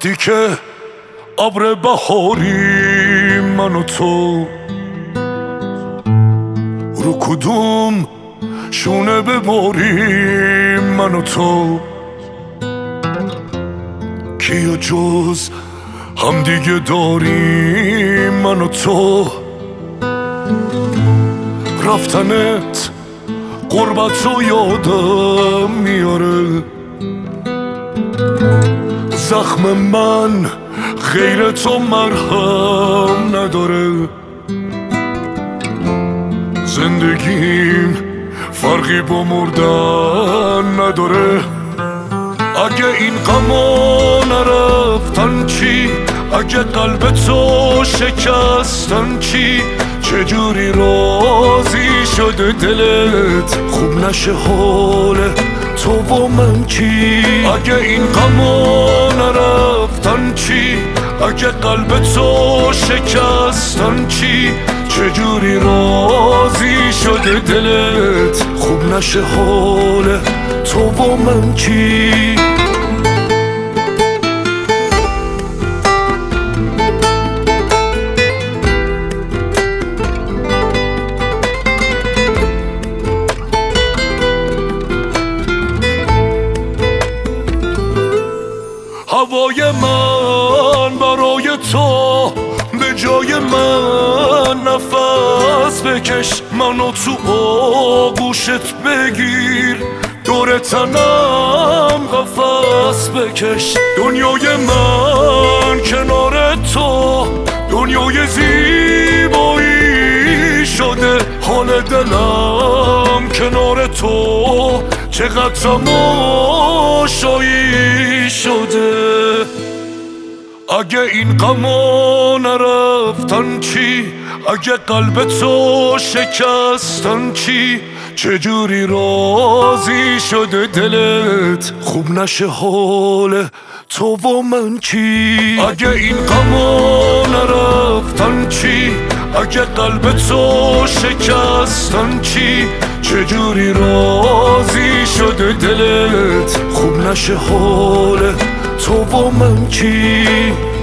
وقتی که ابر بهاری من و تو رو کدوم شونه بباریم من و تو، کیا جز هم دیگه داریم من و تو. رفتنت غربت رو یادم میاره، زخم من غیر تو مرهم نداره. زندگیم فرقی با مردن نداره. اگه این غما نرفتن چی؟ اگه قلب تو شکستن چی؟ چجوری راضی شده دلت خوب نشه حال تو و من چی؟ اگه این غما نرفتن چی؟ اگه قلب تو شکستن چی؟ چجوری راضی شده دلت خوب نشه حال تو و من چی؟ هوای من برای تو به جای من نفس بکش، منو تو آغوشت بگیر، دور تنم قفس بکش. دنیای من کنار تو دنیای زیبایی شده، حال دلم کنار تو چقدر تماشایی شده. اگه این غما نرفتن چی؟ اگه قلب تو شکستن چی؟ چجوری راضی شده دلت خوب نشه حال تو و من چی؟ اگه این غما نرفتن چی؟ اگه قلب تو شکستن چی؟ چجوری راضی شده دلت خوب نشه حال تو و من چی؟